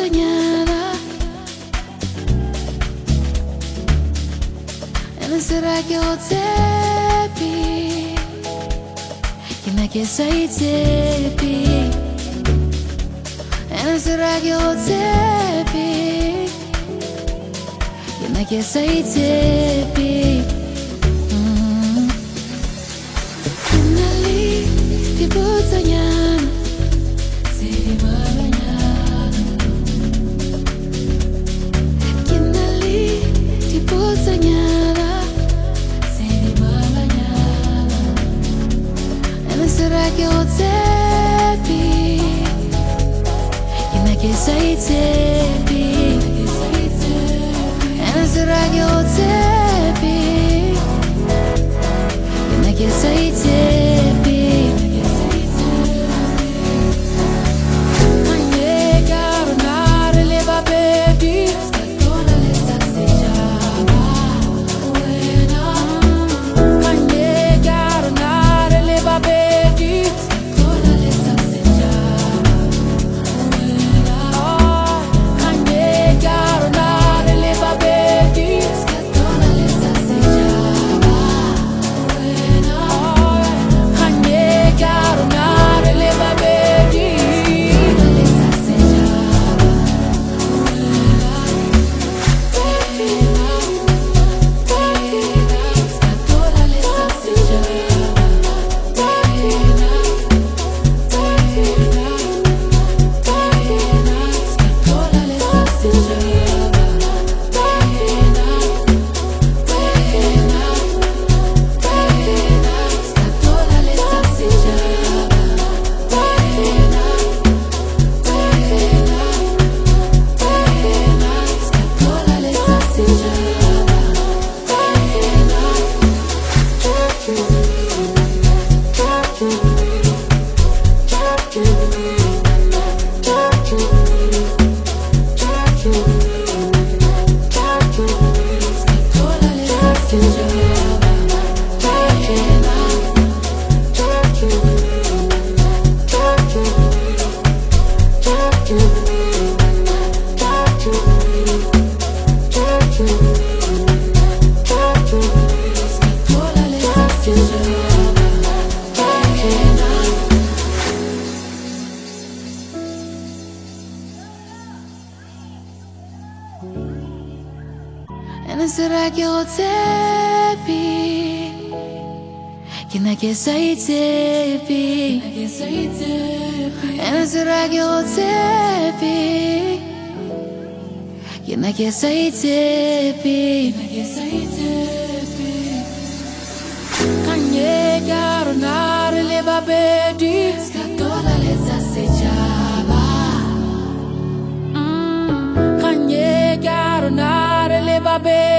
nyala and será que eu tepi Kina que sai tepi and será que eu tepi Kina que sai tepi Finally di buta nyala Siri mala nyala Finally di buta nyala Siri mala nyala And será que eu tepi Kina que sai tepi And será que eu tepi Kina que sai tepi And será que eu tepi Kina que sai tepi And será que eu tepi Kina que sai tepi Kanye garonare leva bedi Scatola lezza sejaba Kanye garonare leva bedi